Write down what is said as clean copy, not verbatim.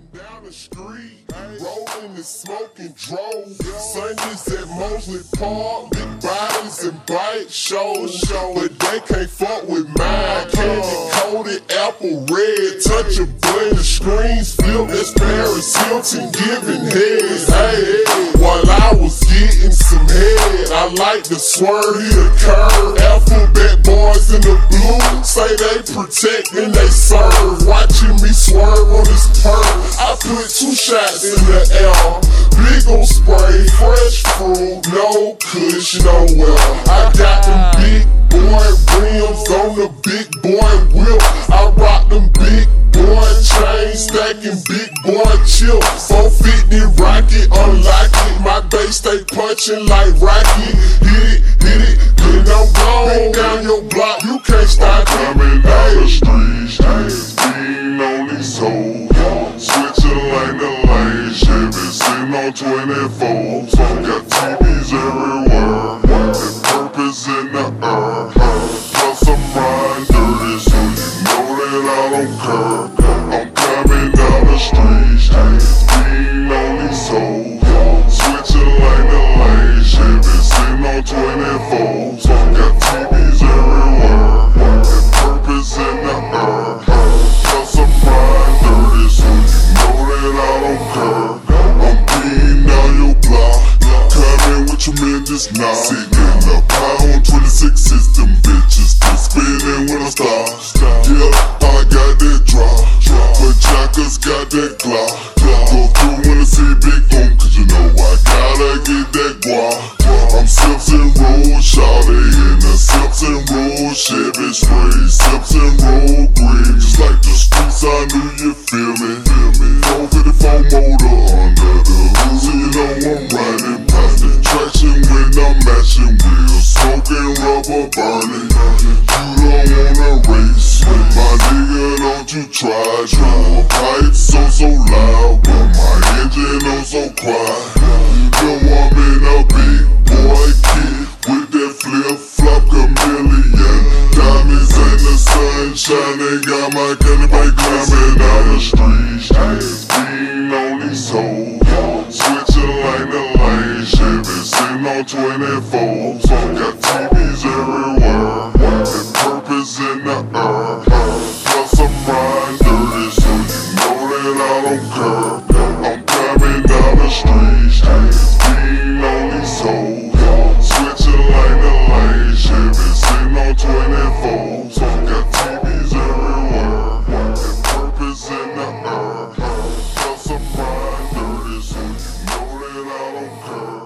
Down the street, rolling and smoking drove. Sundays at Mosley Park, big bodies and bike shows. But they can't fuck with mine. Candy coated, apple red. Touch a button, the screens flip. That's Paris Hilton giving head. Hey, while I was getting some head, I like the swerve, hit a curve. Alphabet boys in the blue say they protect and they serve. Watching me swerve on this perk. I put 2 shots in the air, big ol' spray, fresh fruit, no kush, nowhere. I got them big boy rims on the big boy whip. I rock them big boy chains, stacking big boy chips. 450 rocket, unlock it, my bass stay punching like Rocky. Hit it, then I'm gone. Down your block, you can't stop it. Coming down the streets, being on these hoes. Switching lane to lane, Chevy sitting on 24s. Got TVs everywhere, and purpose in the air. Plus I'm riding dirty, so you know that I don't care. I'm coming down the streets, being on these hoes. Switching lane to lane, Chevy sitting on 24s. Got TVs everywhere, and purpose in the air. Plus I'm riding dirty, so you know that I don't care. I'm beating down your block, coming with tremendous knock. Sitting up high on 26 system, bitches still spinning when I stop. Yeah, I got that drop, but Jackers got that Glock. Go through when I see big boom, cause you know I gotta get that guap. I'm Sips and roll, shawty in the Sips and roll Chevy spray, Sips and roll green, just like the streets. I knew you feel me. 454 motor under the hood, so you know I'm riding past the traction when I'm matching wheels, smoking rubber burning. You don't wanna race, my nigga, don't you try. Your pipe so loud, but my engine oh so quiet. You know I'm in a big boy kid with that flip-flop chameleon. Diamonds in the sunshine, they got my candy bike climbing down the streets. Being on these hoes, switching lane to lane, Chevy sitting on 24s. Got TVs everywhere, and purpose in the air. Plus I'm riding dirty, so you know that I don't care. I'm coming down the streets, being on these hoes. Switching lane to lane, Chevy sitting on 24s. Got TVs everywhere, and purpose in the air. Plus I'm riding dirty, so you know that I don't care.